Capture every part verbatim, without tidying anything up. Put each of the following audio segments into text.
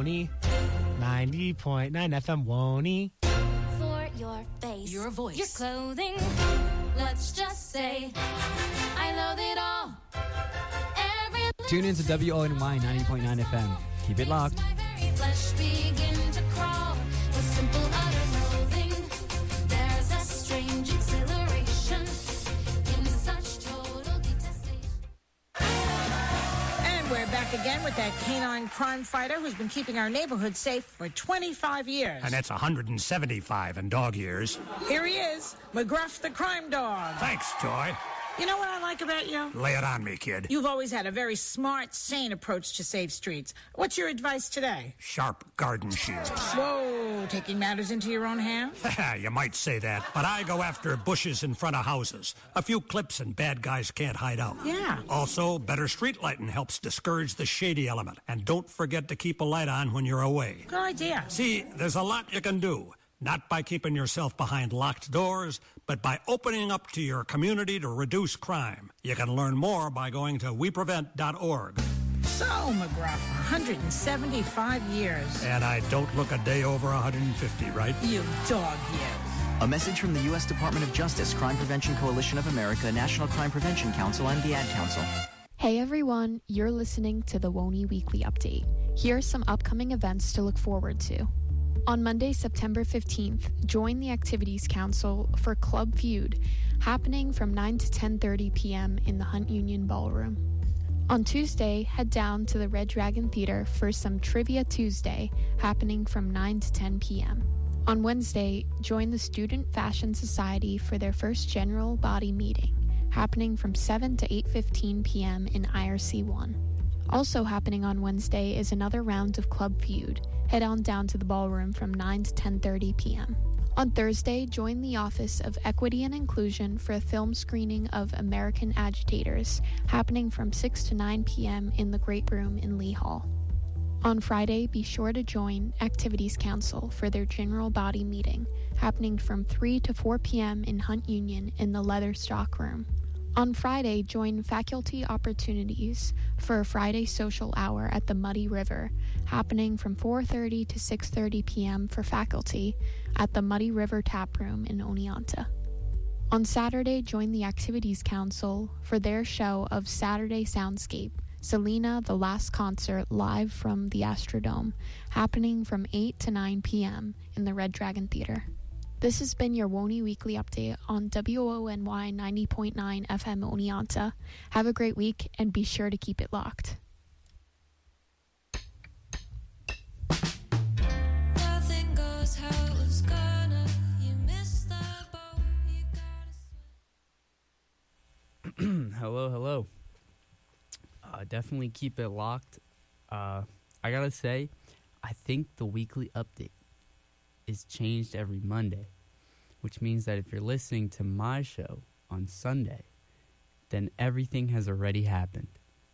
Woney. ninety point nine F M Woney. For your face, your voice, your clothing, let's just say I love it all. Every Tune in to W O N Y ninety point nine F M. Keep it locked. my very flesh begin to crawl with simple utter loathing. There's a strange exhilaration in such total detestation. And we're back again with that canine crime fighter who's been keeping our neighborhood safe for twenty-five years. And that's one hundred seventy-five in dog years. Here he is, McGruff the crime dog. Thanks, Joy. You know what I like about you? Lay it on me, kid. You've always had a very smart, sane approach to save streets. What's your advice today? Sharp garden shears. Whoa, taking matters into your own hands? You might say that, but I go after bushes in front of houses. A few clips and bad guys can't hide out. Yeah. Also, better street lighting helps discourage the shady element. And don't forget to keep a light on when you're away. Good idea. See, there's a lot you can do. Not by keeping yourself behind locked doors, but by opening up to your community to reduce crime. You can learn more by going to we prevent dot org. So, McGruff, one hundred seventy-five years. And I don't look a day over one hundred fifty, right? You dog, you. A message from the U S Department of Justice, Crime Prevention Coalition of America, National Crime Prevention Council, and the Ad Council. Hey everyone, you're listening to the Woney Weekly Update. Here are some upcoming events to look forward to. On Monday, September fifteenth, join the Activities Council for Club Feud, happening from nine to ten thirty p.m. in the Hunt Union Ballroom. On Tuesday, head down to the Red Dragon Theater for some Trivia Tuesday, happening from nine to ten p.m. On Wednesday, join the Student Fashion Society for their first general body meeting, happening from seven to eight fifteen p.m. in I R C one. Also happening on Wednesday is another round of Club Feud. Head on down to the ballroom from nine to ten thirty p.m. On Thursday, join the Office of Equity and Inclusion for a film screening of American Agitators, happening from six to nine p.m. in the Great Room in Lee Hall. On Friday, be sure to join Activities Council for their general body meeting, happening from three to four p.m. in Hunt Union in the Leather Stock Room. On Friday, join Faculty Opportunities for a Friday social hour at the Muddy River, happening from four thirty to six thirty p.m. for faculty at the Muddy River Tap Room in Oneonta. On Saturday, join the Activities Council for their show of Saturday Soundscape, Selena the Last Concert live from the Astrodome, happening from eight to nine p.m. in the Red Dragon Theater. This has been your Woney Weekly Update on W O N Y ninety point nine F M Oneonta. Have a great week and be sure to keep it locked. Nothing goes how it was gonna. You missed the boat. You gotta. Hello, hello. Uh, definitely keep it locked. Uh, I gotta say, I think the weekly update is changed every Monday, which means that if you're listening to my show on Sunday, then everything has already happened,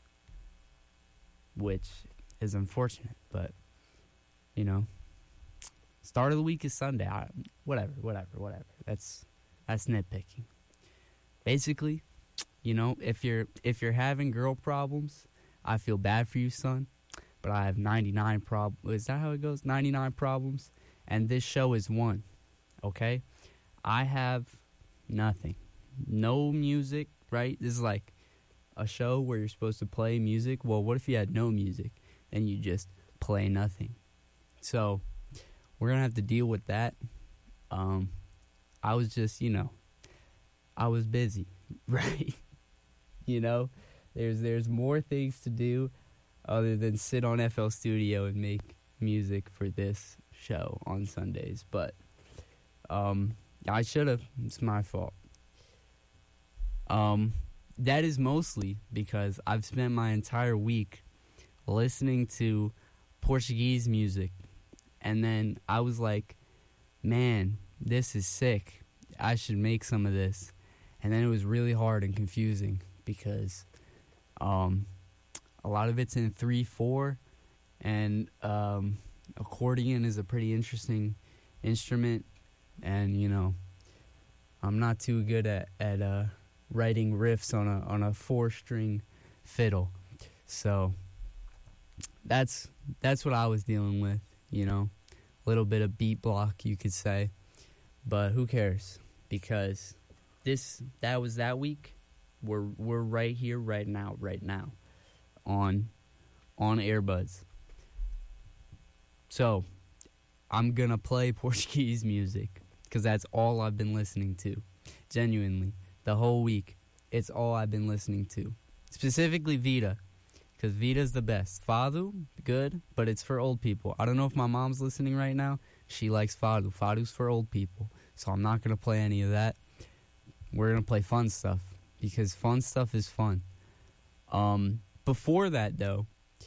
which is unfortunate, but, you know, start of the week is Sunday. I, whatever, whatever, whatever. That's that's nitpicking. Basically, you know, if you're if you're having girl problems, I feel bad for you, son, but I have ninety-nine problems. Is that how it goes? ninety-nine problems? And this show is one, okay? I have nothing. No music, right? This is like a show where you're supposed to play music. Well, what if you had no music and you just play nothing? So we're going to have to deal with that. Um, I was just, you know, I was busy, right? You know, there's there's more things to do other than sit on F L Studio and make music for this show on Sundays, but um, I should have. It's my fault. Um, that is mostly because I've spent my entire week listening to Portuguese music, and then I was like, man, this is sick. I should make some of this. And then it was really hard and confusing because um, a lot of it's in three four, and um, accordion is a pretty interesting instrument, and you know, I'm not too good at at uh, writing riffs on a on a four string fiddle, so that's that's what I was dealing with, you know. A little bit of beat block, you could say. But who cares? Because this that was that week. We're we're right here, right now, right now, on on Airbuds. So I'm gonna play Portuguese music because that's all I've been listening to. Genuinely, the whole week, it's all I've been listening to. Specifically Vida, because Vida's the best. Fado, good, but it's for old people. I don't know if my mom's listening right now. She likes Fado. Fado's for old people, so I'm not gonna play any of that. We're gonna play fun stuff because fun stuff is fun. Um, before that, though,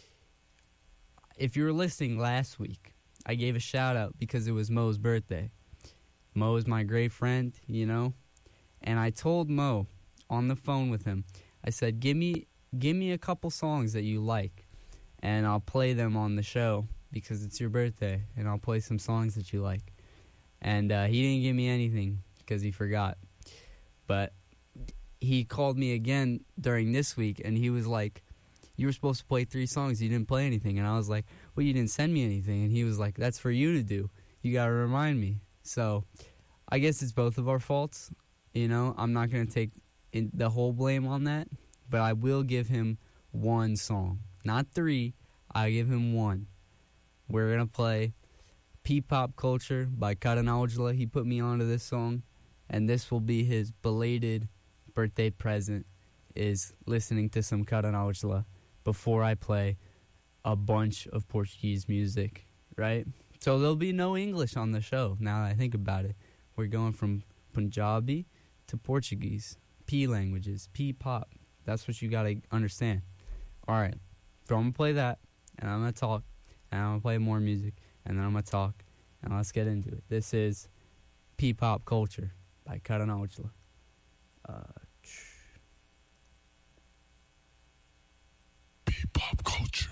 if you were listening last week, I gave a shout out because it was Mo's birthday. Mo is my great friend, you know, and I told Mo on the phone with him, I said, give me give me a couple songs that you like, and I'll play them on the show because it's your birthday, and I'll play some songs that you like. And uh, he didn't give me anything because he forgot. But he called me again during this week, and he was like, you were supposed to play three songs, you didn't play anything. And I was like, well, you didn't send me anything. And he was like, that's for you to do. You got to remind me. So I guess it's both of our faults. You know, I'm not going to take in the whole blame on that, but I will give him one song. Not three, I give him one. We're going to play P-Pop Culture by Karan Aujla. He put me onto this song, and this will be his belated birthday present, is listening to some Karan Aujla before I play a bunch of Portuguese music, right? So there'll be no English on the show, now that I think about it. We're going from Punjabi to Portuguese. P languages, P-pop. That's what you got to understand. All right. So I'm going to play that, and I'm going to talk, and I'm going to play more music, and then I'm going to talk, and let's get into it. This is P-Pop Culture by Karan Aujla. Uh, P-Pop Culture.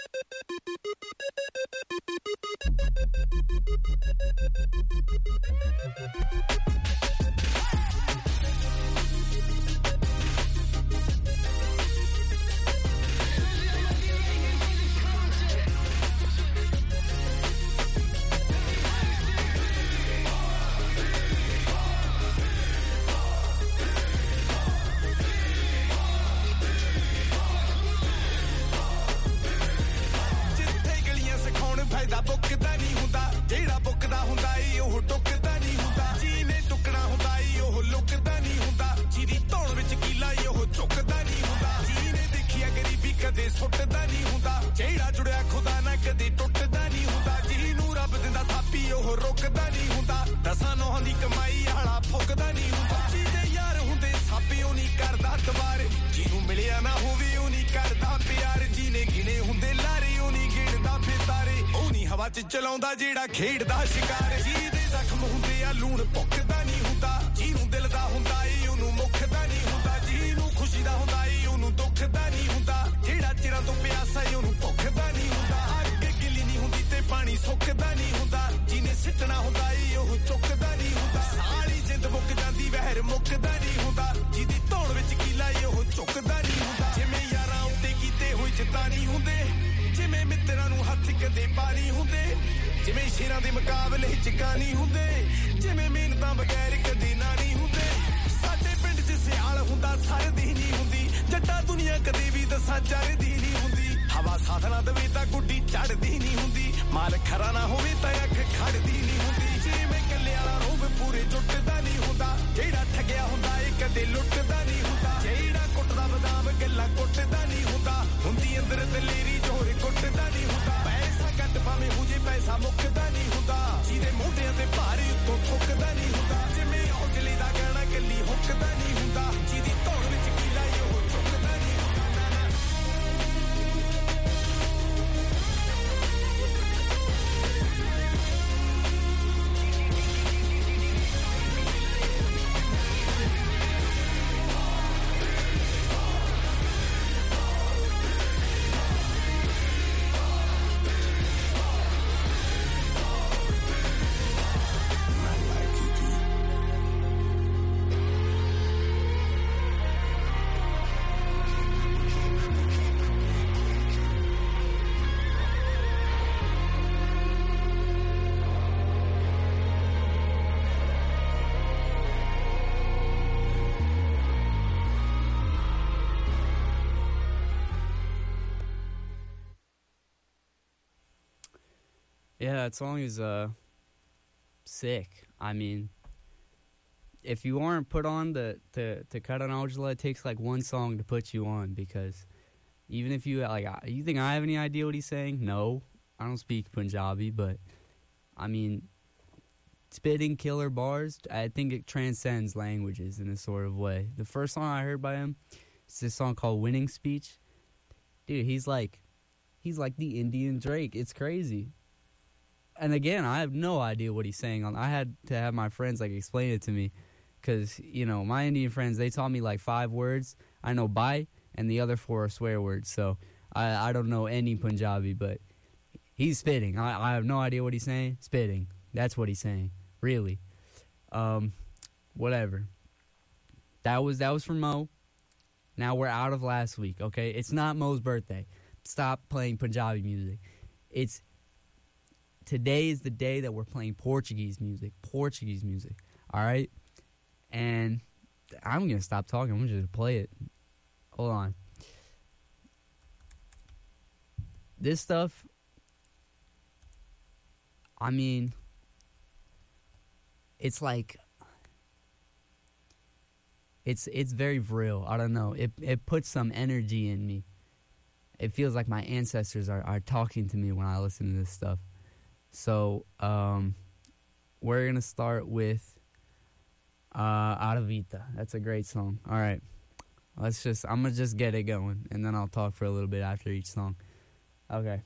ਚਲਾਉਂਦਾ ਜਿਹੜਾ ਖੇਡਦਾ ਸ਼ਿਕਾਰ ਜੀ ਦੇ ਜ਼ਖਮ ਹੁੰਦੇ ਆ ਲੂਣ ਭੁੱਕਦਾ ਨਹੀਂ ਹੁੰਦਾ ਜਿਹਨੂੰ ਦਿਲ ਦਾ ਹੁੰਦਾ ਏ ਉਹਨੂੰ ਮੁੱਖਦਾ ਨਹੀਂ ਹੁੰਦਾ ਜਿਹਨੂੰ ਖੁਸ਼ੀ ਦਾ ਹੁੰਦਾ ਏ ਉਹਨੂੰ ਦੁੱਖ ਦਾ ਨਹੀਂ ਹੁੰਦਾ ਜਿਹੜਾ ਚਿਰਾਂ ਤੋਂ ਪਿਆਸਾ ਏ ਉਹਨੂੰ ਭੁੱਖਦਾ ਨਹੀਂ ਹੁੰਦਾ ਅੱਗ ਗਿੱਲੀ ਨਹੀਂ ਹੁੰਦੀ ਤੇ ਪਾਣੀ ਸੁੱਕਦਾ ਨਹੀਂ ਹੁੰਦਾ ਜਿਹਨੇ ਸਿੱਟਣਾ ਹੁੰਦਾ ਏ ਉਹ ਚੁੱਕਦਾ ਨਹੀਂ ਹੁੰਦਾ ਸਾਰੀ ਜਿੰਦ ਮੁੱਕ ਜਾਂਦੀ ਵਹਿਰ ਮੁੱਕਦਾ ਨਹੀਂ ਹੁੰਦਾ ਜਿਹਦੀ ਧੌਣ ਵਿੱਚ ਕੀਲਾ ਏ ਉਹ ਝੁੱਕਦਾ ਨਹੀਂ ਹੁੰਦਾ ਜਿਵੇਂ ਯਾਰਾਂ ਉੱਤੇ ਕੀਤੇ ਹੋਏ ਜਿੱਦਾਂ ਨਹੀਂ ਹੁੰਦੇ ਜਿਵੇਂ ਮਿੱਤਰਾਂ ਨੂੰ ਹੱਥ ਕਦੇ ਪਾਣੀ ਹੁੰਦੇ ਜਿਵੇਂ ਸ਼ੇਰਾਂ ਦੇ ਮੁਕਾਬਲੇ ਚਕਾਨੀ ਹੁੰਦੇ ਜਿਵੇਂ ਮਿਹਨਤਾਂ ਬਗੈਰ ਕਦੇ ਨਾ ਨਹੀਂ ਹੁੰਦੇ ਸਾਡੇ ਪਿੰਡ 'ਚ ਸਿਆਲ ਹੁੰਦਾ ਸਰਦੀ ਨਹੀਂ ਹੁੰਦੀ ਜੱਟਾ ਦੁਨੀਆ ਕਦੇ ਵੀ ਦੱਸਾਂ ਚੜਦੀ ਨਹੀਂ ਹੁੰਦੀ ਹਵਾ ਸਾਥ ਨਾ ਦੇਵੇ ਤਾਂ ਗੁੱਡੀ ਚੜਦੀ ਨਹੀਂ ਹੁੰਦੀ ਮਾਲ ਖਰਾ ਨਾ ਹੋਵੇ ਤਾਂ ਅੱਖ ਖੜਦੀ ਨਹੀਂ ਹੁੰਦੀ ਜਿਵੇਂ ਕੱਲੇ ਵਾਲਾ ਰੋਬ ਪੂਰੇ ਜੁੱਟਦਾ ਨਹੀਂ ਹੁੰਦਾ ਜਿਹੜਾ ਠੱਗਿਆ ਹੁੰਦਾ ਏ ਕਦੇ ਲੁੱਟਦਾ ਨਹੀਂ ਹੁੰਦਾ ਜਿਹੜਾ ਕੁੱਟਦਾ ਬਦਾਮ ਗੱਲਾਂ ਕੁੱਟਦਾ ਨਹੀਂ ਹੁੰਦਾ ਹੁੰਦੀ ਅੰਦਰ ਦਲੇਰੀ ਜੋਰ ਕੁੱਟਦਾ ਨਹੀਂ ਹੁੰਦਾ ਪੈਸਾ ਘੱਟ ਭਾਵੇਂ ਮੁਝੇ ਪੈਸਾ ਮੁੱਕਦਾ ਨਹੀਂ ਹੁੰਦਾ ਜਿਹਦੇ ਮੋਢਿਆਂ ਤੇ ਭਾਰੀ ਉੱਤੋਂ ਥੁੱਕਦਾ ਨਹੀਂ ਹੁੰਦਾ ਜਿਵੇਂ ਔਜਲੇ ਦਾ ਗਾਣਾ ਕੱਲੀ ਹੁੱਕਦਾ ਨਹੀਂ ਹੁੰਦਾ ਜਿਹਦੀ ਧੌਣ ਵਿੱਚ ਕੀਲਾ ਏ ਉਹ ਚੁੱਕਦਾ ਨਹੀਂ ਹੁੰਦਾ ਨਾ ਨਾ Yeah, that song is uh sick. I mean, if you aren't put on the to to Karan Aujla, it takes like one song to put you on, because even if you like, you think I have any idea what he's saying? No, I don't speak Punjabi, but I mean, spitting killer bars, I think it transcends languages in a sort of way. The first song I heard by him is this song called Winning Speech. Dude, he's like, he's like the Indian Drake. It's crazy. And again, I have no idea what he's saying. I had to have my friends like explain it to me, because, you know, my Indian friends, they taught me like five words. I know bye, and the other four are swear words. So I, I don't know any Punjabi, but he's spitting. I, I have no idea what he's saying. Spitting. That's what he's saying. Really. Um, whatever. That was that was for Mo. Now we're out of last week, okay? It's not Mo's birthday. Stop playing Punjabi music. It's today is the day that we're playing Portuguese music. Portuguese music. All right? And I'm going to stop talking. I'm just going to play it. Hold on. This stuff, I mean, it's like, it's it's very real. I don't know. It it puts some energy in me. It feels like my ancestors are, are talking to me when I listen to this stuff. So, um, we're going to start with uh, Aravita. That's a great song. All right. Let's just, I'm going to just get it going, and then I'll talk for a little bit after each song. Okay.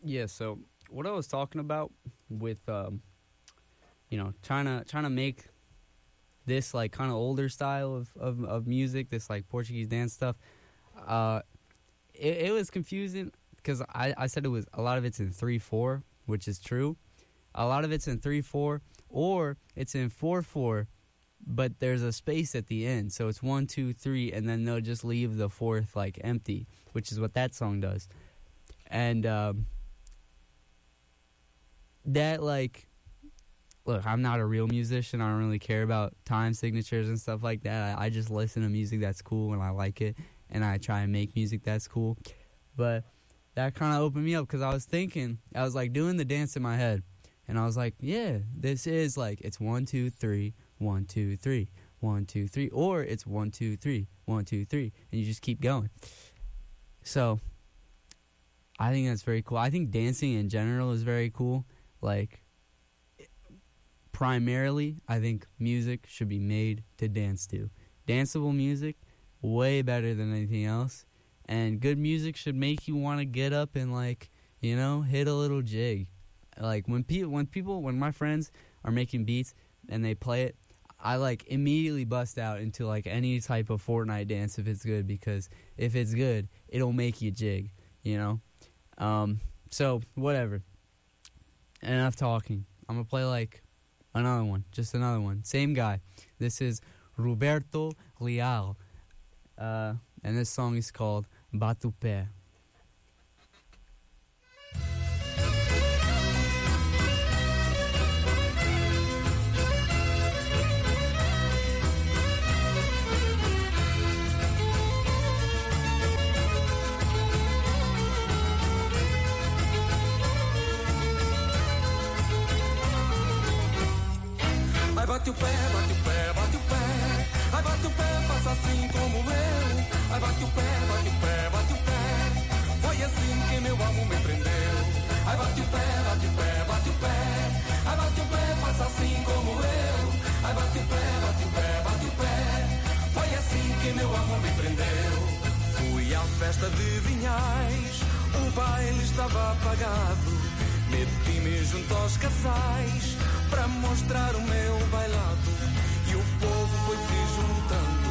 Yeah, so what I was talking about with, um, you know, trying to trying to make this like kind of older style of, of, of music, this like Portuguese dance stuff, uh, it, it was confusing because I, I said it was a lot of it's in three four, which is true. A lot of it's in three four, or it's in four four, but there's a space at the end, so it's one two three, and then they'll just leave the fourth like empty, which is what that song does, and um, that like. Look, I'm not a real musician. I don't really care about time signatures and stuff like that. I, I just listen to music that's cool and I like it, and I try and make music that's cool. But that kind of opened me up because I was thinking, I was like doing the dance in my head, and I was like, yeah, this is like, it's one, two, three, one, two, three, one, two, three, or it's one, two, three, one, two, three, and you just keep going. So I think that's very cool. I think dancing in general is very cool. Like, primarily, I think music should be made to dance to. Danceable music, way better than anything else. And good music should make you want to get up and, like, you know, hit a little jig. Like, when, pe- when people, when my friends are making beats and they play it, I, like, immediately bust out into, like, any type of Fortnite dance if it's good. Because if it's good, it'll make you jig, you know? Um, so, whatever. Enough talking. I'm going to play, like... Another one, just another one. Same guy. This is Roberto Leal. Uh, and this song is called Batu Pé. Bate o pé, bate o pé, bate o pé. Ai, bate o pé, faça assim como eu. Ai, bate o pé, bate o pé, bate o pé. Foi assim que meu amor me prendeu. Ai, bate o pé, bate o pé, bate o pé. Ai, bate o pé, faça assim como eu. Ai, bate o pé, bate o pé, bate o pé. Foi assim que meu amor me prendeu. Fui à festa de Vinhais, o baile estava apagado. Meti-me junto aos casais para mostrar o meu bailado. E o povo foi se juntando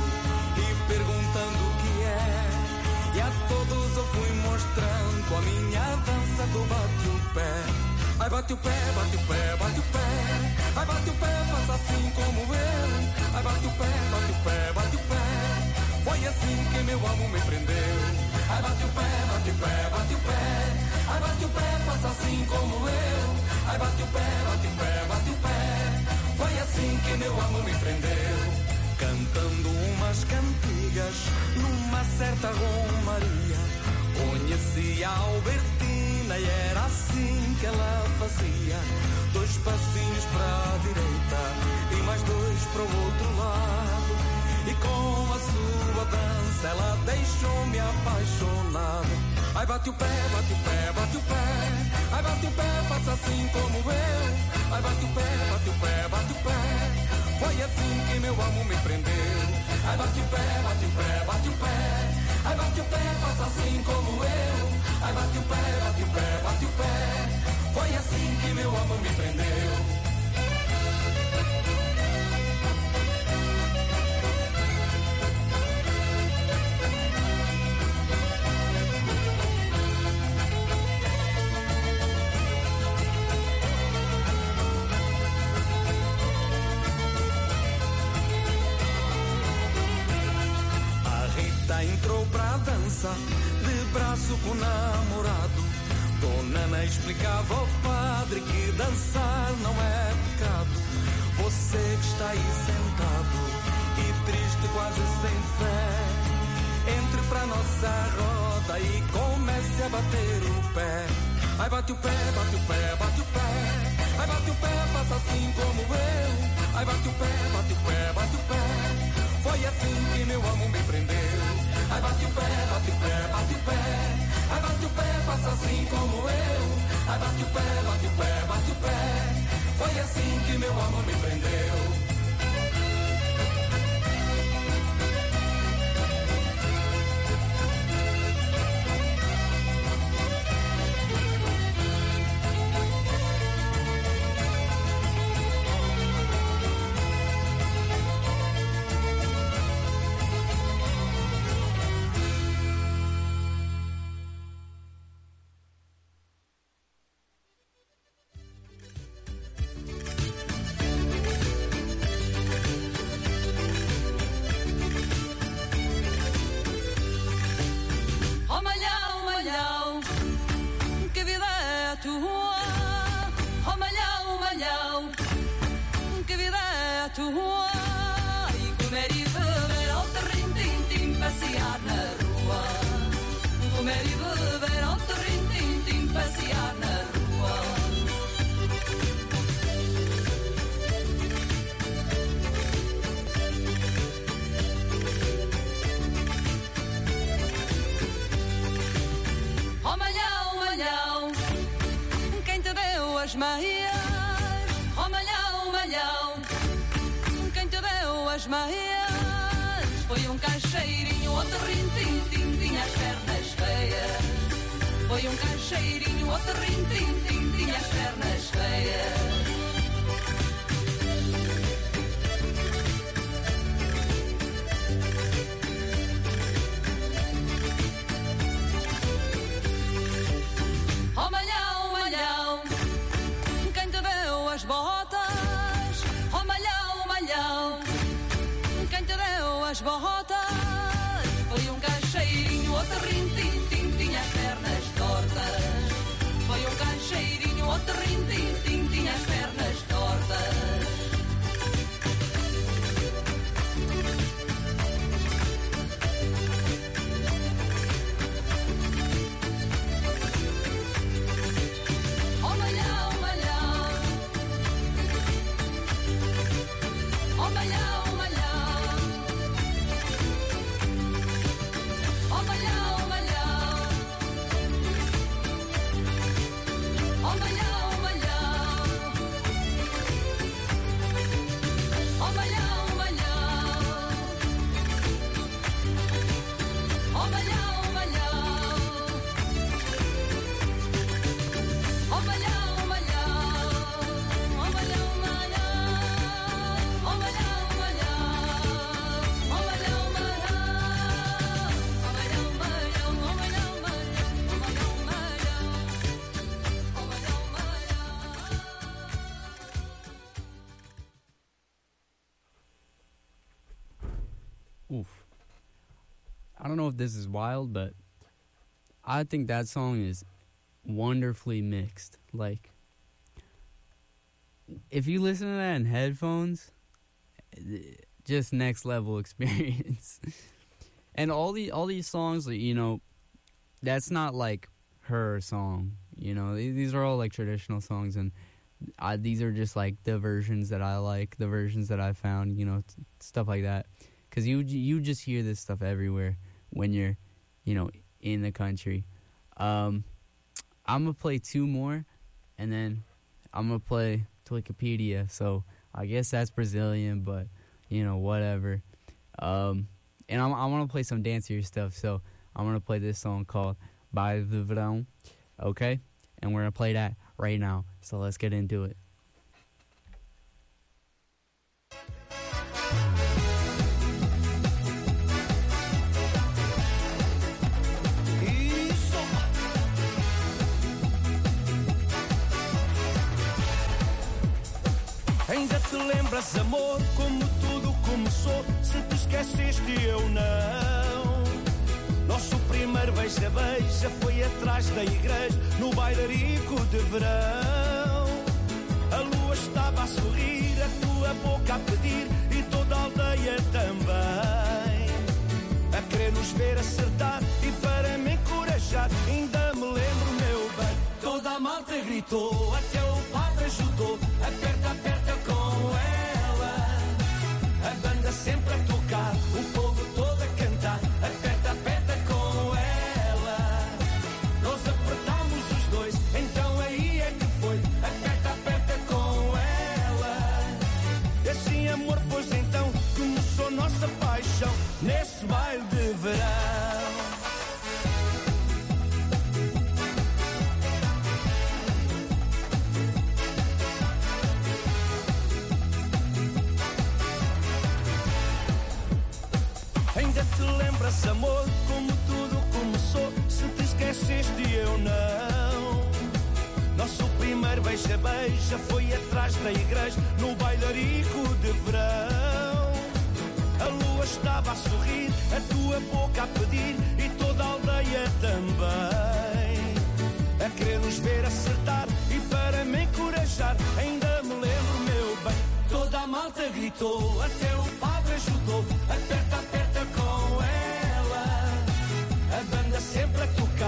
e perguntando o que é. E a todos eu fui mostrando a minha dança do bate o pé. Ai, bate o pé, bate o pé, bate o pé. Ai, bate o pé, faça assim como eu. Ai, bate o pé, bate o pé, bate o pé. Foi assim que meu amor me prendeu. Ai, bate o pé, bate o pé, bate o pé. Ai, bate o pé, faça assim como eu. Ai, bate o pé, bate o pé, bate o pé. Foi assim que meu amor me prendeu. Cantando umas cantigas numa certa romaria. Conheci a Albertina e era assim que ela fazia. Dois passinhos para a direita e mais dois para o outro lado. E com a sua dança ela deixou-me apaixonado. Ai, bate o pé, bate o pé, bate o pé. Ai, bate o pé, faça assim como eu. Ai, bate o pé, bate o pé, bate o pé. Foi assim que meu amor me prendeu. Ai, bate o pé, bate o pé, bate o pé. Ai, bate o pé, faça assim como eu. Ai, bate o pé, bate o pé, bate o pé. Foi assim que meu amor me prendeu. Entrou pra dança, de braço com o namorado. Dona Ana explicava ao padre que dançar não é pecado. Você que está aí sentado e triste, quase sem fé, entre pra nossa roda e comece a bater o pé. Ai, bate o pé, bate o pé, bate o pé. Ai, bate o pé, faça assim como eu. Ai, bate o pé, bate o pé, bate o pé. Foi assim que meu amor me prendeu. Ai, bate o pé, bate o pé, bate o pé. Ai, bate o pé, faça assim como eu. Ai, bate o pé, bate o pé, bate o pé. Foi assim que meu amor me prendeu. comer e beber, ao terrim-tim-tim, passear na rua. Oh malhão, malhão, quem te deu as meias? Oh malhão, malhão, quem te deu as meias? Foi um caixeirinho, outro rim-tim-tim, tinha as pernas feias. Foi um caixeirinho, outro rim-tim-tim, tinha as pernas feias. Oh malhão, malhão, quem te deu as botas? Oh malhão, malhão, quem te deu as botas? Foi um caixeirinho, outro rim-tim-tim, tinha as pernas tortas. Foi um caixeirinho, outro rim-tim-tim, tinha as pernas tortas. Oh malhão, malhão, oh malhão, malhão, oh malhão, malhão, oh malhão, malhão, oh malhão, malhão, oh malhão, malhão, oh malhão, malhão, oh malhão, malhão, oh malhão, malhão, oh malhão, malhão, oh malhão, malhão, oh malhão, malhão, oh malhão, malhão, oh malhão, malhão. Oof. I don't know if this is wild, but I think that song is wonderfully mixed. Like, if you listen to that in headphones, just next level experience. And all the all these songs, like, you know, that's not like her song. You know, these these are all like traditional songs, and I, these are just like the versions that I like, the versions that I found. You know, t- stuff like that. Because you you just hear this stuff everywhere when you're, you know, in the country. Um, I'm going to play two more, and then I'm going to play Wikipedia. So I guess that's Brazilian, but, you know, whatever. Um, and I'm, I want to play some dancier stuff, so I'm going to play this song called Baile do Verão, okay? And we're going to play that right now. So let's get into it. Isso. Ainda te lembras, amor, como tudo começou? Se te esqueceste, eu não. Nosso primeiro beija-beija foi atrás da igreja, no bailarico de verão. A lua estava a sorrir, a tua boca a pedir, e toda a aldeia também, a querer nos ver acertar e para me encorajar. Ainda me lembro, meu bem, toda a malta gritou, até o padre ajudou. Aperta, aperta com ela, a banda sempre a tocar, o povo todo a cantar. Aperta, aperta com ela, nós apertámos os dois, então aí é que foi. Aperta, aperta com ela, e assim, amor, pois então começou nossa paixão nesse baile de verão. Ainda te lembras, amor, como tudo começou? Se te esqueceste, eu não. Nosso primeiro beija-beija foi atrás da igreja, no bailarico de verão. A lua estava a sorrir, a tua boca a pedir, e toda a aldeia também, a querer nos ver acertar e para me encorajar. Ainda me lembro, meu bem, toda a malta gritou, até o padre ajudou. Aperta, aperta com ela, a banda sempre a tocar.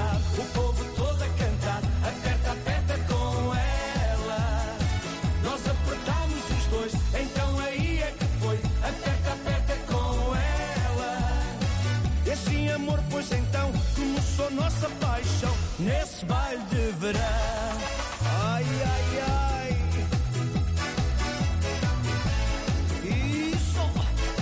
assim amor, pois então começou nossa paixão nesse baile de verão. Ai, ai, ai. Isso.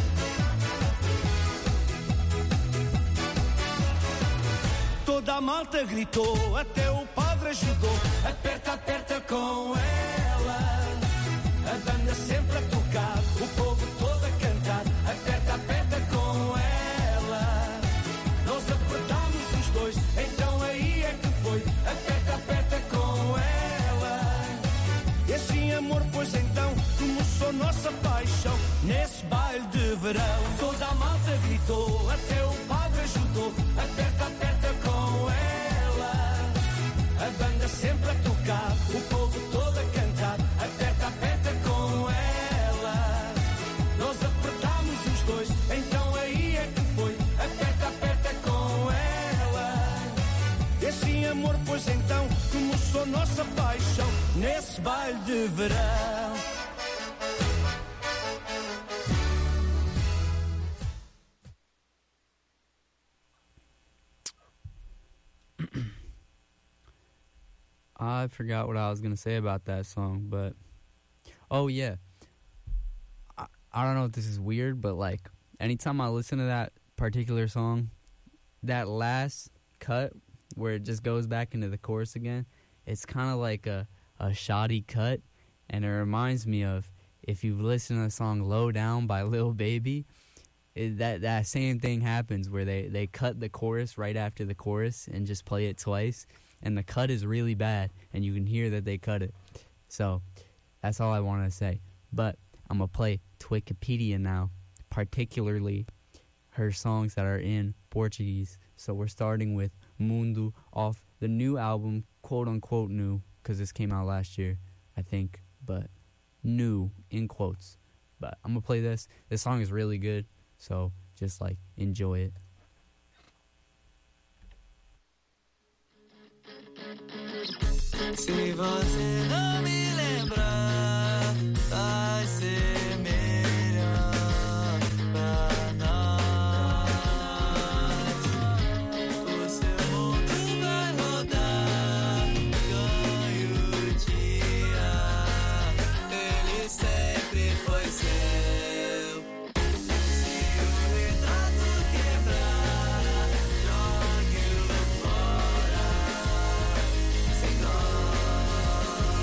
Toda a malta gritou, até o padre ajudou. Aperta, aperta com ela. A banda sempre a tocar, o povo todo a cantar. Aperta, aperta com ela. Nós apertamos os dois, então aí é que foi. Aperta, aperta com ela. E assim amor, pois então começou nossa paixão nesse baile de verão. Toda a malta gritou, até o padre ajudou. Aperta, aperta com ela. A banda sempre a tocar, o povo todo a cantar. Aperta, aperta com ela. Nós apertamos os dois, então aí é que foi. Aperta, aperta com ela. E assim amor, pois então começou nossa paixão nesse baile de verão. I forgot what I was going to say about that song, but... Oh, yeah. I, I don't know if this is weird, but, like, anytime I listen to that particular song, that last cut where it just goes back into the chorus again, it's kind of like a, a shoddy cut, and it reminds me of, if you've listened to the song Low Down by Lil Baby, it, that, that same thing happens where they, they cut the chorus right after the chorus and just play it twice. And the cut is really bad, and you can hear that they cut it. So, that's all I want to say. But, I'm going to play Wikipedia now, particularly her songs that are in Portuguese. So, we're starting with Mundo off the new album, quote-unquote new, because this came out last year, I think, but new, in quotes. But, I'm going to play this. This song is really good, so just, like, enjoy it. Se você não me lembrar, vai ser melhor pra nós. O seu mundo vai rodar, ganhe o dia. Ele sempre foi seu. Se o retrato quebrar, jogue-o fora. Sem dó.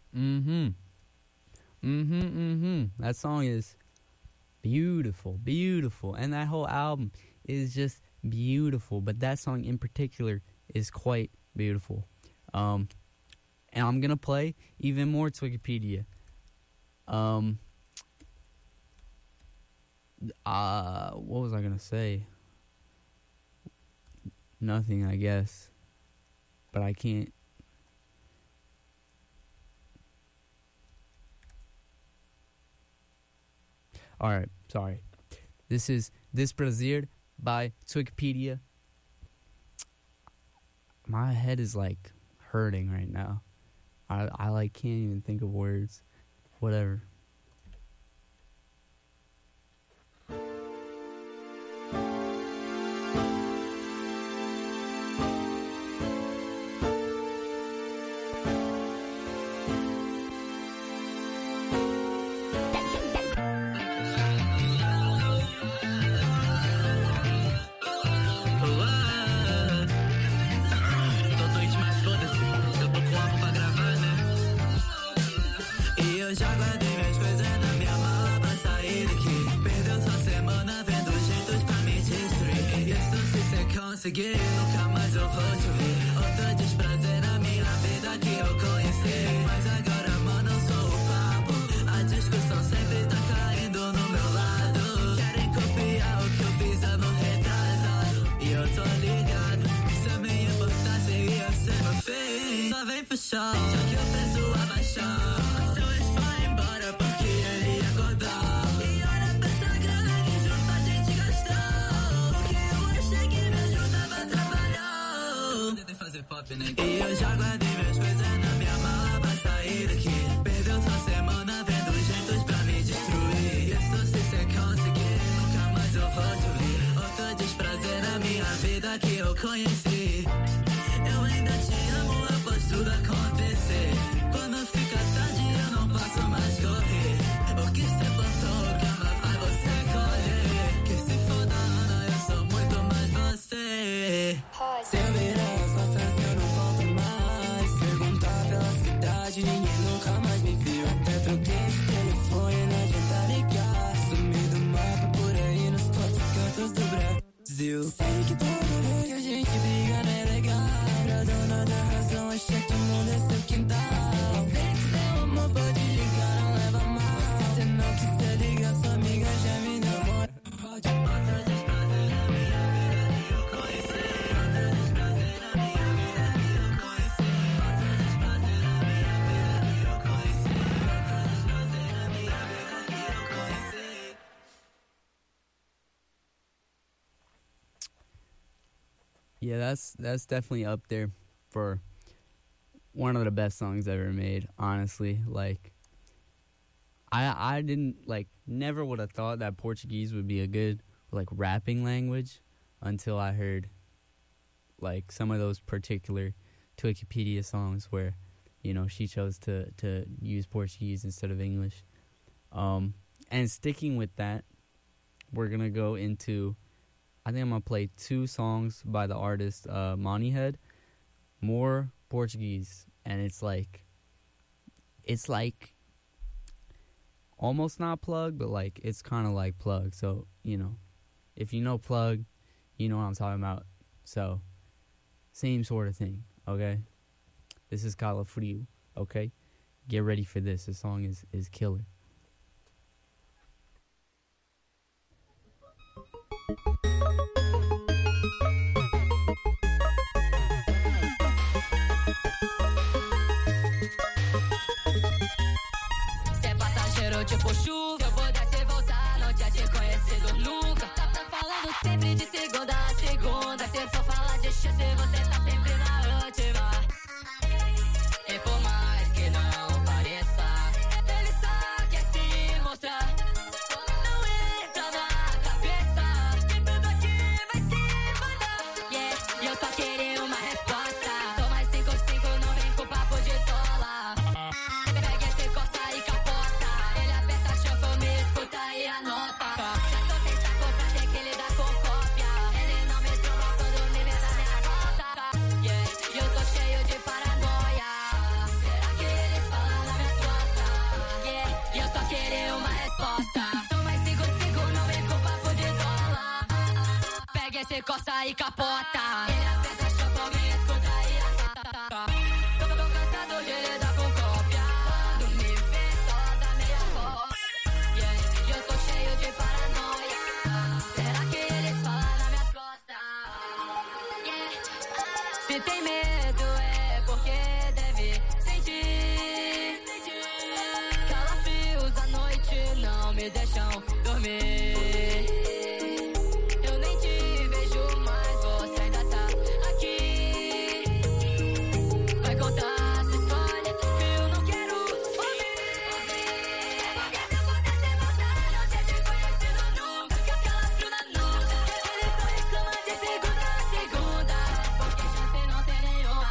Mm-hmm. Mm-hmm, mm-hmm. That song is beautiful, beautiful. And that whole album is just beautiful. But that song in particular is quite beautiful. Um, and I'm going to play even more Wikipedia. Um, uh, what was I going to say? Nothing, I guess. But I can't. Alright, sorry. This is Desprazer by Wikipedia. My head is like hurting right now. I I like can't even think of words. Whatever. Consegui, nunca mais eu vou te ver. Outro desprazer na minha vida que eu conheci. Mas agora, mano, eu sou o papo. A discussão sempre tá caindo no meu lado. Querem copiar o que eu fiz ano retrasado. E eu tô ligado, se a minha importância ia ser meu fim. Só vem pro chão, já que o preço abaixou. Seu ex vai embora porque ele ia acordar. E olha pra essa grana que junto a gente gastou. O que eu achei que me ajudava trabalhou. Tentei fazer pop, né? E eu já guardei minhas coisas na minha mala pra sair daqui. Perdeu sua semana vendo jeitos pra me destruir. Isso se cê conseguir, nunca mais eu vou te ouvir. Outro desprazer na minha vida que eu conheci. Eu ainda te amo após tudo acontecer. Quando fica tarde eu não posso mais correr. O que cê plantou, cama faz você colher. Que se for da Ana, eu sou muito mais você. Se eu virar as costas eu não volto mais. Perguntar pela cidade, ninguém nunca mais me viu. Até troquei de telefone, não adianta ligar. Sumi do mapa por aí nos quatro cantos do Brasil. Sei que toda vez que a gente briga não é legal. Pra dona da razão, achei que o mundo é seu quintal. Sei que seu amor pode ligar, não leva mal. Se você não quiser ligar, sua amiga já me namora. Pode outro desprazer na minha vida que eu conheci. Outro desprazer na minha vida que eu conheci. Outro desprazer na minha vida que eu conheci. Outro desprazer na minha vida que eu conheci. Yeah, that's that's definitely up there for one of the best songs ever made, honestly. Like I I didn't like never would have thought that Portuguese would be a good like rapping language until I heard like some of those particular Wikipedia songs where, you know, she chose to to use Portuguese instead of English. Um and sticking with that, we're going to go into I think I'm going to play two songs by the artist uh, Moneyhead, more Portuguese, and it's like, it's like almost not Plug, but like it's kind of like Plug. So, you know, if you know Plug, you know what I'm talking about. So, same sort of thing, okay? This is Calafrio, okay? Get ready for this. This song is, is killer. Se é passageiro tipo chuva, eu vou descer e voltar, não tinha te conhecido nunca. Tá falando sempre de segunda a segunda. Se for falar de chance, você tá sempre na última. E por mais que não pareça, ele só quer se mostrar. Não entra na cabeça que tudo aqui vai se mandar. Yeah, e eu só queria uma resposta. Sou mais cinco cinco, não vem com papo de dólar. Pega esse costa e capota. Ele aperta shuffle, me escuta e anota. Já tô sem saco pra ter que lidar com cópia. Ele não me tromba quando me vê da minha nota. você coça e capota. Ele aperta chapa, me escuta e atata. Tô, tô cansado de lidar com cópia. Quando me vê, só dá meia volta. Yeah, e eu tô cheio de paranoia. Será que eles falam nas minhas costas? Yeah. Se tem medo é porque deve sentir. Calafrios à noite não me deixam dormir. Eu nem te vejo mais, você ainda tá aqui. Vai contar essa história que eu não quero ouvir. É porque se eu pudesse voltar, não ter te conhecido nunca. Que eu calastro na nuca. Ele só reclama de segunda a segunda, porque chance não tem nenhuma.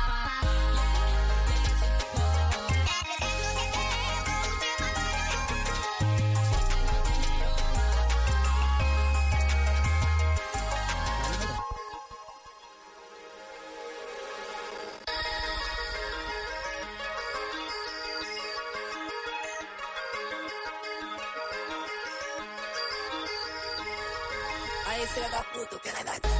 Aí, filha da puta, o que ela vai...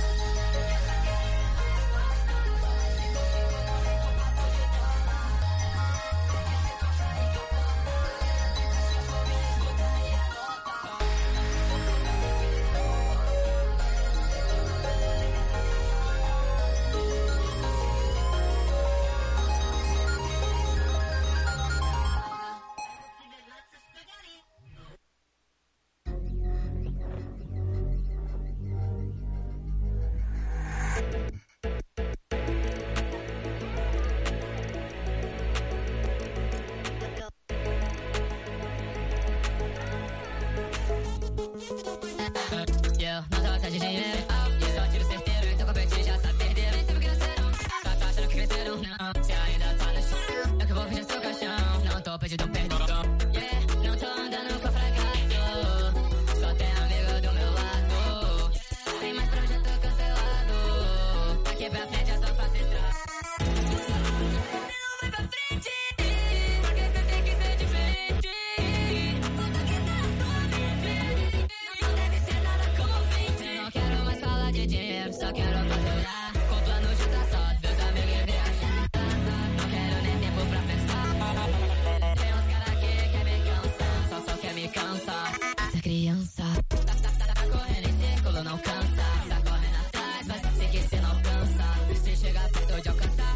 Yeah, não troca de dinheiro. Yeah, só tiro certeiro, então compete já sabe perder. Nem sempre cresceram, tá, tá achando que cresceram. Não, se ainda tá no chão, é que eu vou fechar seu caixão. Não tô pedindo perdão. Yeah, não tô andando com fracasso. Só tem amigo do meu lado. Tem mais projeto cancelado. Daqui pra frente é só fazer estrago. Você não vai pra frente, porque você tem que ser diferente. Falta quebrar a sua mente. Não deve ser nada convincente. Não quero mais falar de dinheiro, só quero faturar. Com plano de dar sorte, meus amigos e viajar. Não quero nem tempo pra pensar. Tem uns cara que quer me cansar, só só quer me cansar. Essa criança tá, tá, tá, tá correndo em círculo, não cansa. Tá correndo atrás, mas sei que cê não alcança. Se chegar perto de alcançar,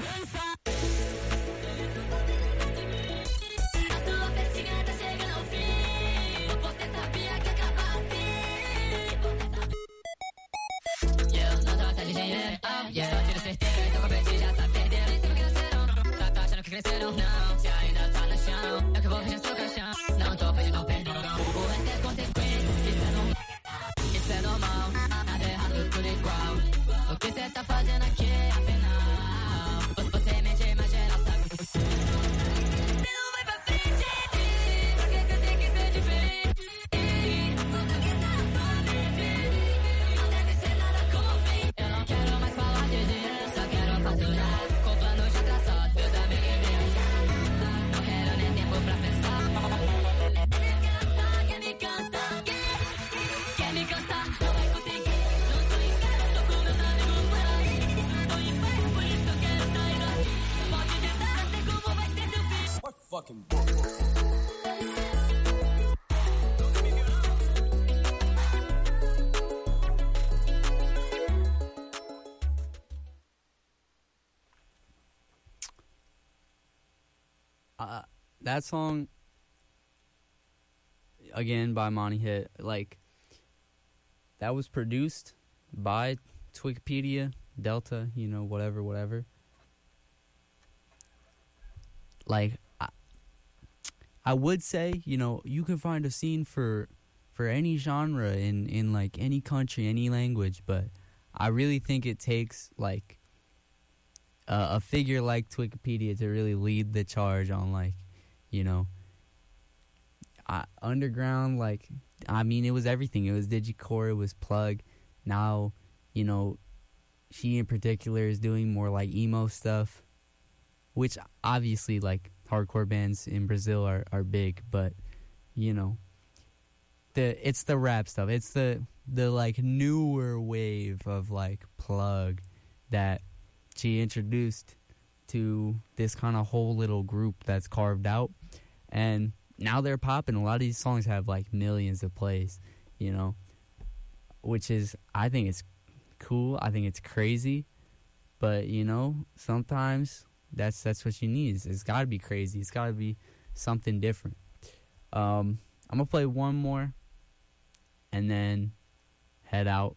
a sua festinha tá chegando ao fim. Você sabia que acaba assim. Yeah, não troca de dinheiro. Yeah, só tiro certeiro, então compete já sabe perder. Nem sempre cresceram, tá, tá achando que cresceram. Não, se ainda tá no chão, é que eu vou fechar seu caixão. Não tô pedindo perdão, o resto é consequência. Isso é normal, isso é normal. Nada errado, tudo igual. O que cê tá fazendo aqui, afinal? Você- Você mente, mas geral sabe. Você não vai pra frente, porque você tem que ser diferente. Falta quebrar a sua mente. Não deve ser nada convincente. Eu não quero mais falar de dinheiro, só quero faturar. Com plano de traçado, meus amigos e viajar. Não quero nem tempo pra pensar. Quer me cansar, quer me cansar, não vai conseguir. Não tô em casa, tô com meus amigos por aí. Tô em paz, por isso eu quero sair daqui. Pode tentar, sei como vai ser seu fim. What fucking bullshit? Uh, that song, again by Monty Hit, like, that was produced by Wikipedia, Delta, you know, whatever, whatever. Like, I, I would say, you know, you can find a scene for for any genre in, in, like, any country, any language, but I really think it takes, like, Uh, a figure like Wikipedia to really lead the charge on, like, you know, uh, underground, like, I mean, it was everything. It was Digicore, it was Plug. Now, you know, she in particular is doing more, like, emo stuff, which obviously, like, hardcore bands in Brazil are, are big, but, you know, the it's the rap stuff. It's the the like newer wave of like plug that she introduced to this kind of whole little group that's carved out, and now they're popping. A lot of these songs have like millions of plays, you know, which is, I think it's cool. I think it's crazy, but you know, sometimes that's that's what you need. It's, it's got to be crazy. It's got to be something different. Um, I'm gonna play one more, and then head out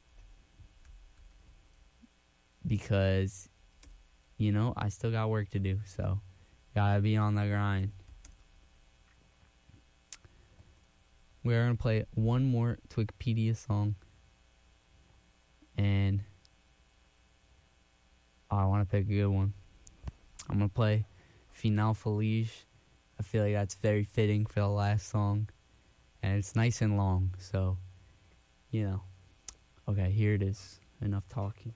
because, you know, I still got work to do. So, gotta be on the grind. We're gonna play one more Wikipedia song, and oh, I want to pick a good one. I'm gonna play Final Felice. I feel like that's very fitting for the last song, and it's nice and long, so, you know. Okay, here it is. Enough talking.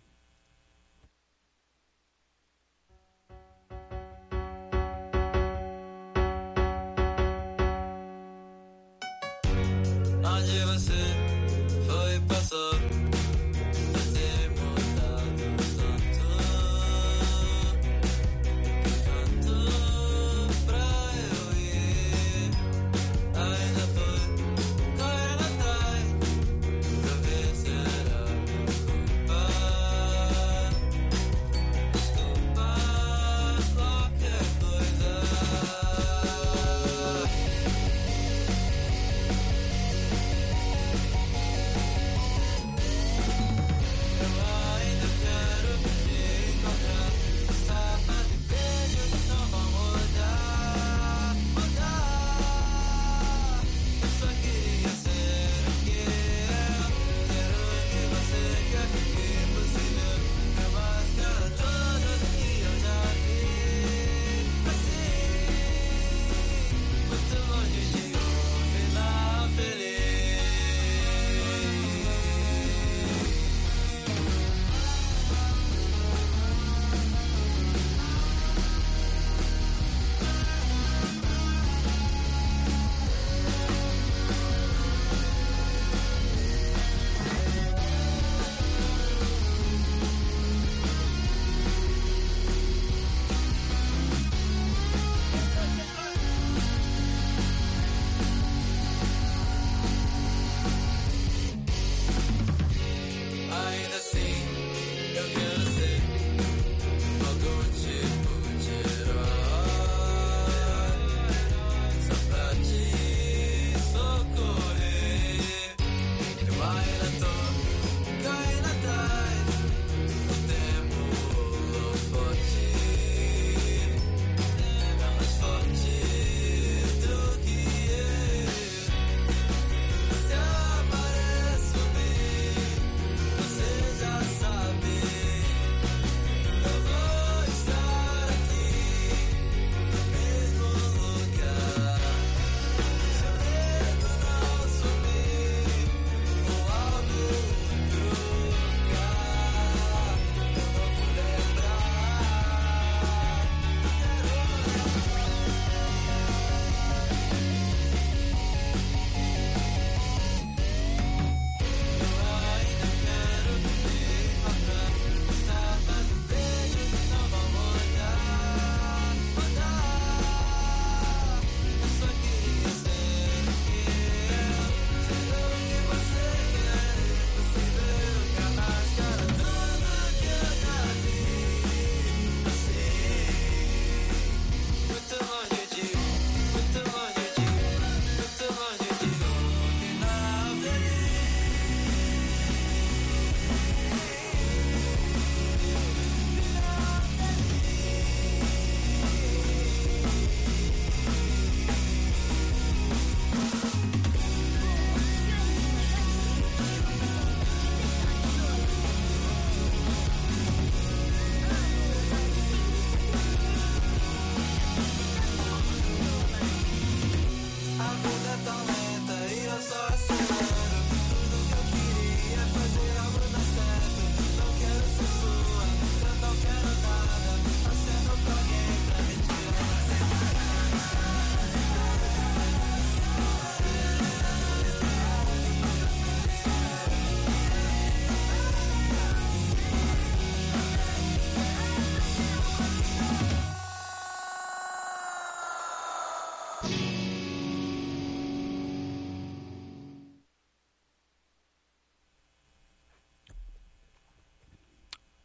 Onde você foi, passou, ter mudado tanto, tanto pra eu ir. Ainda foi correndo atrás pra ver se era minha culpa.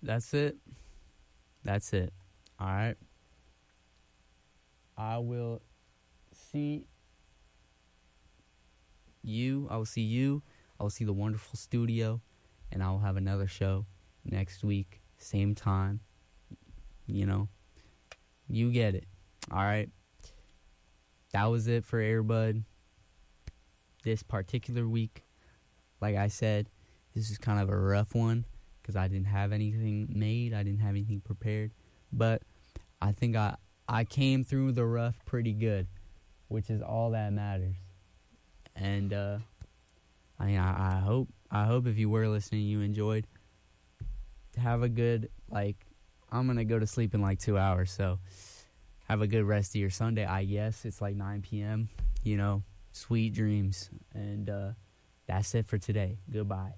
that's it. That's it. All right. I will see you. I will see you. I will see the wonderful studio. And I will have another show next week. Same time. You know. You get it. All right. That was it for Airbud. This particular week. Like I said, this is kind of a rough one. Because I didn't have anything made. I didn't have anything prepared. But I think I, I came through the rough pretty good. Which is all that matters. And, uh, I mean, I, I hope, I hope if you were listening, you enjoyed. Have a good, like, I'm going to go to sleep in like two hours. So, have a good rest of your Sunday, I guess. It's like nine p.m., you know, sweet dreams. And, uh, that's it for today. Goodbye.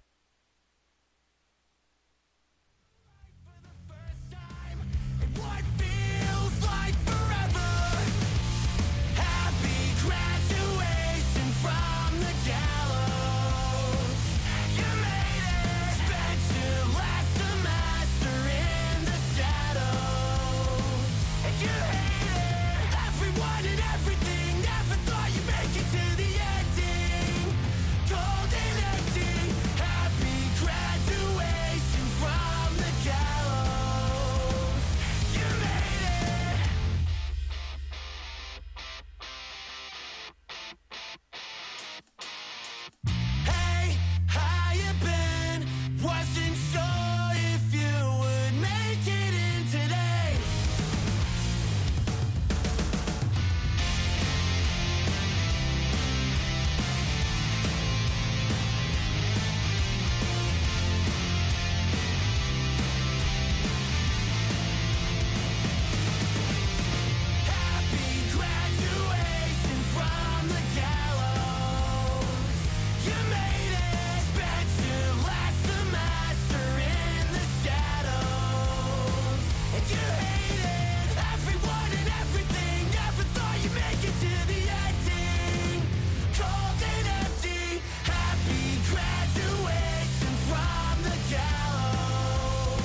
What feels like forever? Happy graduation from the gallows. You made it. Spent your last semester in the shadows. And you hated everyone and everything. Never thought you'd make it to the ending. Cold and empty. Happy graduation from the gallows. You made it. Hey, how you been? Wasn't sure if you would make it in today. Happy graduation from the gallows. You made it. Spent your last semester in the shadows. And you hated everyone and everything. Never thought you'd make it to the ending. Cold and empty. Happy graduation from the gallows.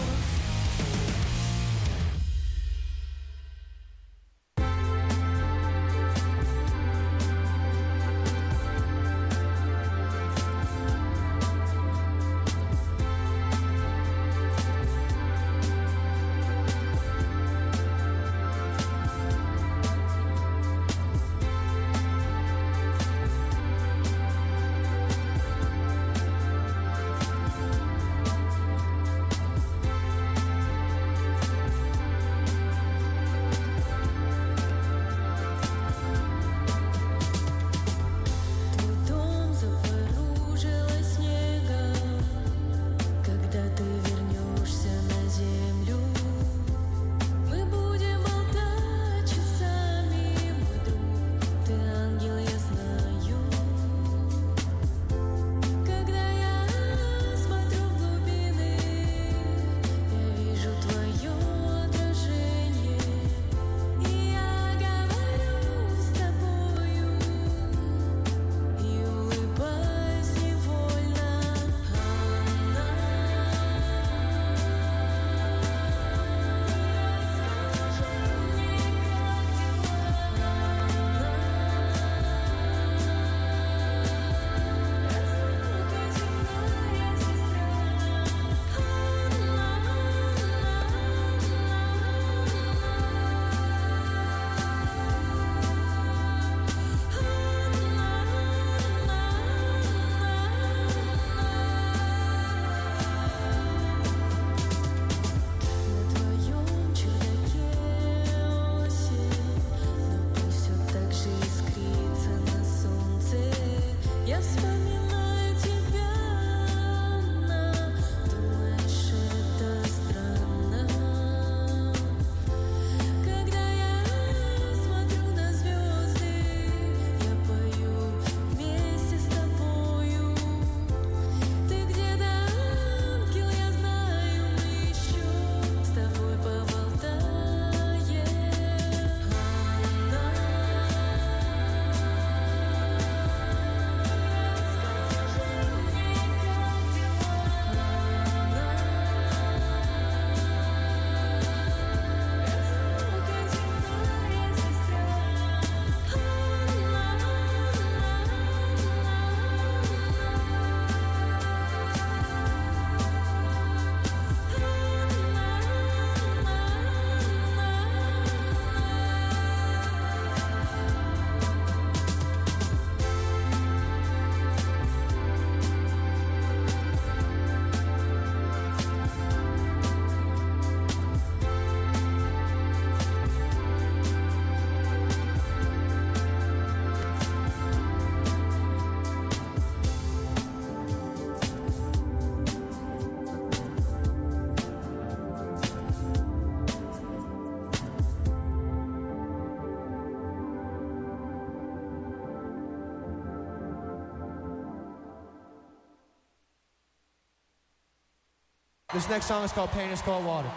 This next song is called Pain is Cold Water.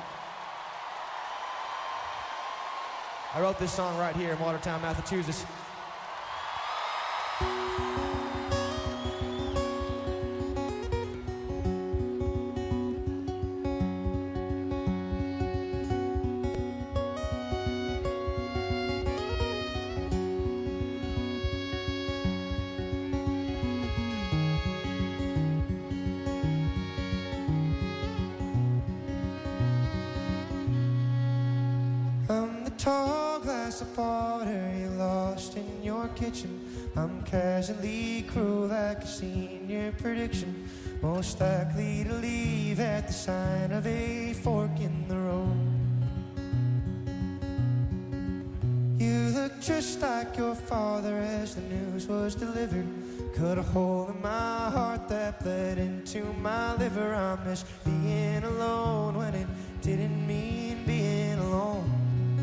I wrote this song right here in Watertown, Massachusetts. I'm casually cruel like a senior prediction, most likely to leave at the sign of a fork in the road. You look just like your father as the news was delivered. Cut a hole in my heart that bled into my liver. I miss being alone when it didn't mean being alone.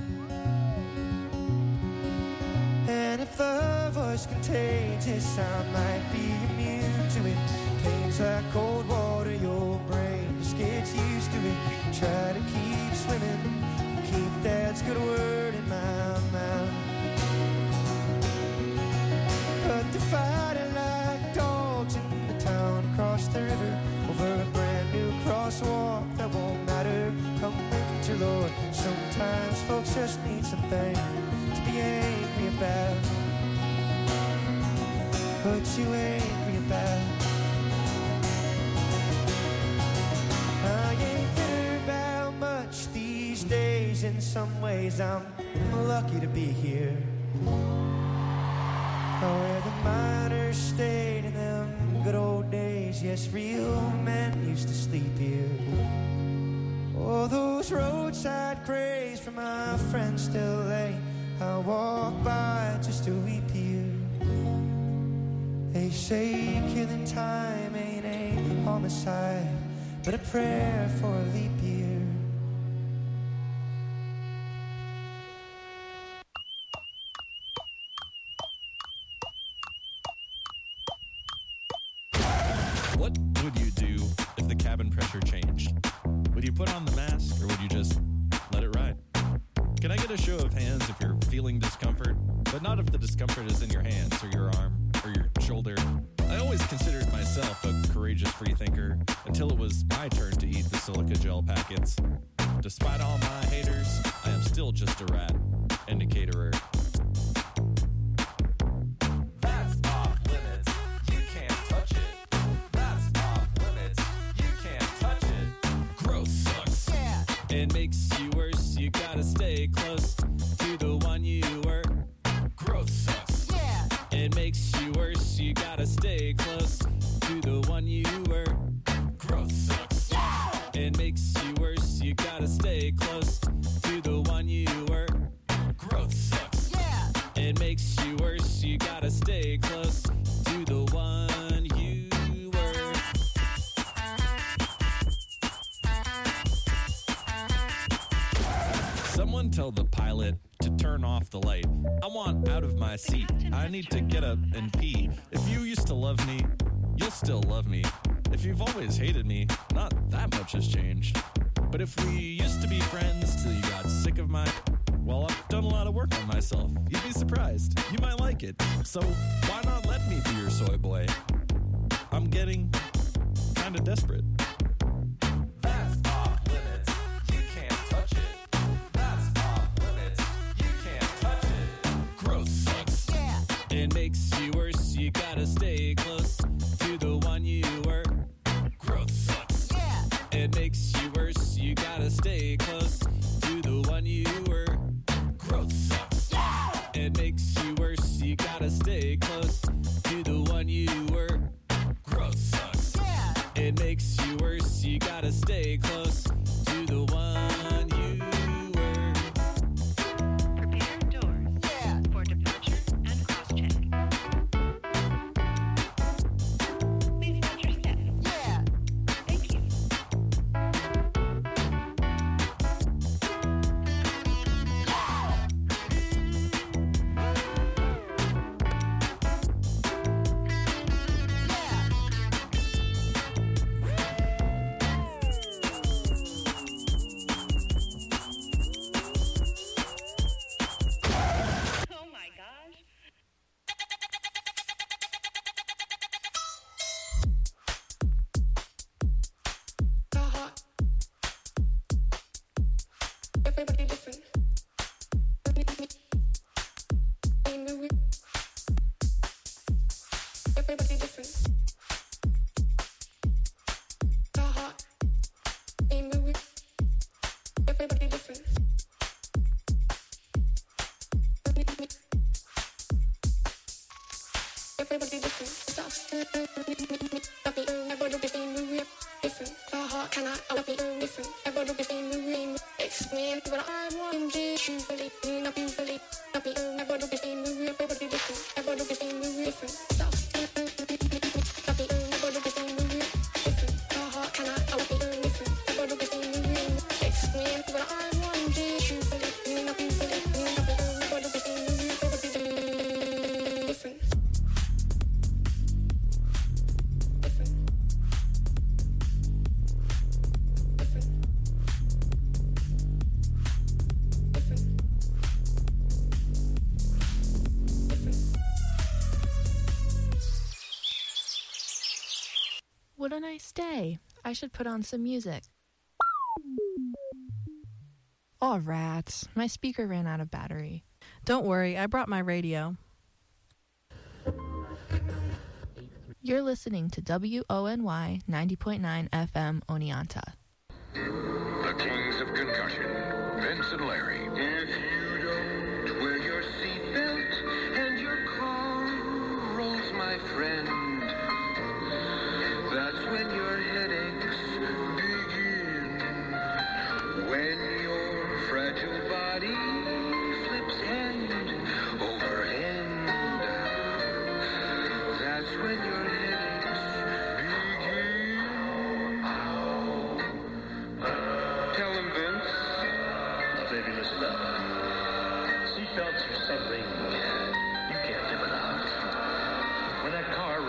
And if love was contagious, I might be immune to it. Pain's like cold water, your brain just gets used to it. Try to keep swimming, keep Dad's good word in my mouth. But they're fighting like dogs in the town across the river, over a brand new crosswalk that won't matter come winter, Lord. Sometimes folks just need something to be angry about, but you angry about. I ain't bitter about much these days. In some ways I'm lucky to be here, where the miners stayed in them good old days. Yes, real men used to sleep here. Oh, those roadside graves for my friends still lay. I walk by just to weep here. They say killing time ain't a homicide, but a prayer for a leap year. What would you do if the cabin pressure changed? Would you put on the mask, or would you just let it ride? Can I get a show of hands if you're feeling discomfort, but not if the discomfort is in your hands or your arm or your shoulder? I always considered myself a courageous freethinker until it was my turn to eat the silica gel packets. Despite all my haters, I am still just a rat and a caterer. That's off limits, you can't touch it. That's off limits, you can't touch it. Growth sucks. Yeah. It makes you worse, you gotta stay close to the one you were. Growth sucks. Yeah. It makes you worse, you gotta stay close to the one you were. Growth sucks. Yeah. It makes you worse, you gotta stay close to the one you were. Growth sucks. Yeah. It makes you worse, you gotta stay close to the one you were. Someone tell the pilot to turn off the light. I want out of my seat. I need to get up and pee. If you used to love me, you'll still love me. If you've always hated me, not that much has changed. But if we used to be friends till you got sick of my... Well, I've done a lot of work on myself. You'd be surprised. You might like it. So why not let me be your soy boy? I'm getting kinda desperate. That's off limits, you can't touch it. That's off limits, you can't touch it. Growth sucks. Yeah. It makes you worse, you gotta stay close to the one you were. Growth sucks. Yeah. It makes you worse, you gotta stay close to the one you were. Growth sucks. Yeah. It makes you worse, you gotta stay close to the one you were. Growth sucks. Yeah. It makes you worse, you gotta stay close to the one you were. Prepare doors. Yeah. For departure and cross-check. everybody be different stuff. Everybody be feeling different. The heart cannot all be different. Everybody be feeling explain what I want to usually not usually not be everybody be feeling everybody be different. Everybody be feeling different stuff. Everybody be feeling different. The heart cannot all be different. Everybody be feeling explain what I want to usually not usually not be everybody be feeling everybody be different. What a nice day. I should put on some music. Aw, rats. My speaker ran out of battery. Don't worry, I brought my radio. You're listening to W O N Y ninety point nine F M Oneonta. The Kings of Concussion, Vince and Larry. If you don't wear your seatbelt and your car rolls, my friend, that's when your headaches begin. When your fragile body flips end over end, that's when your headaches begin. Tell him, Vince. Baby, listen up. Seatbelts are something